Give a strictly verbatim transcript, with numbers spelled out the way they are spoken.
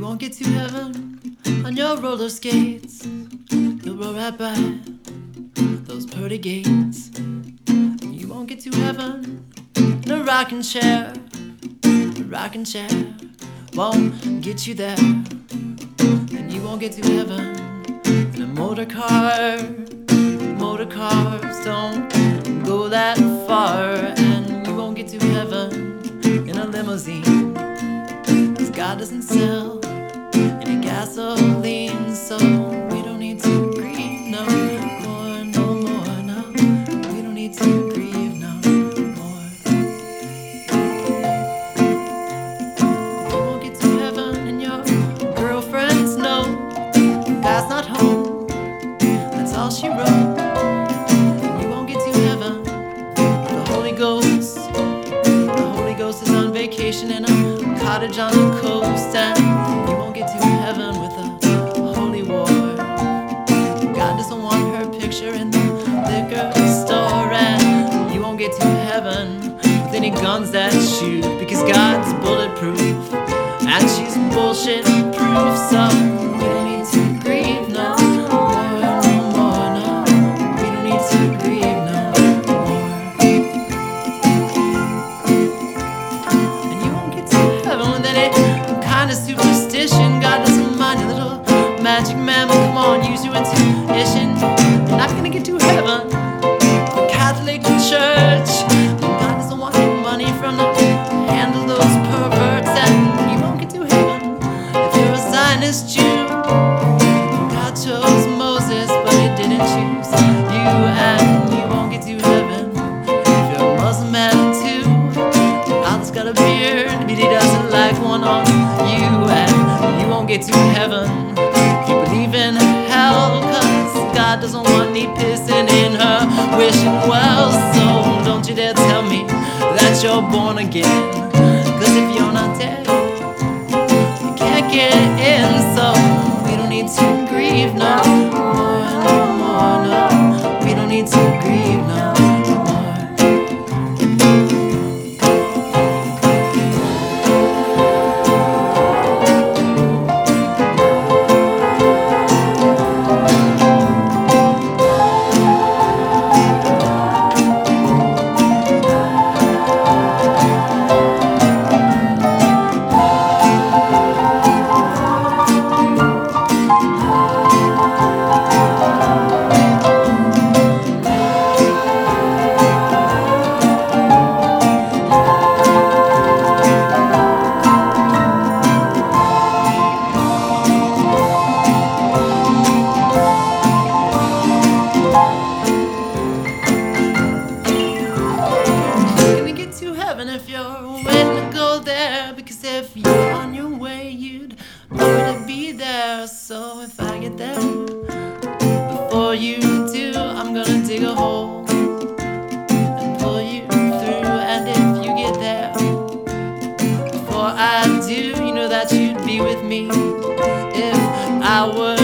won't get to heaven on your roller skates. You'll roll right by those pearly gates. You won't get to heaven in a rocking chair. A rocking chair won't get you there. And you won't get to heaven in a motor car. Motor cars don't go that far. And you won't get to heaven in a limousine, 'cause God doesn't sell any gasoline. So we don't need to grieve no more, no more, no. We don't need to grieve no more. You won't get to heaven and your girlfriends know God's not home, that's all she wrote. And you won't get to heaven with the Holy Ghost. The Holy Ghost is on vacation in a cottage on the coast. And you won't get to heaven with a holy war. God doesn't want her picture in the liquor store. And you won't get to heaven with any guns that shoot, because God's bulletproof and she's bullshit proof. So we don't need to grieve no more, no more, no. We don't need to grieve no more. And you won't get to heaven with any kind of superstition. God doesn't mind a little magic man, but come on, use your intuition. You're not gonna get to heaven the Catholic Church. God doesn't want your money from the handle those perverts. And you won't get to heaven if you're a Zionist Jew. God chose Moses, but he didn't choose you. And you won't get to heaven if you're a Muslim man too. Allah's got a beard, but he doesn't like one on you. And you won't get to heaven if you believe in hell, 'cause God doesn't want me pissing in her wishing well. So don't you dare tell me that you're born again, 'cause if you're not dead, you can't get in. So we don't need to grieve no more, no more, no. We don't need to grieve no more. If you're waiting to go there, because if you're on your way, you'd already be there. So if I get there before you do, I'm gonna dig a hole and pull you through. And if you get there before I do, you know that you'd be with me if I were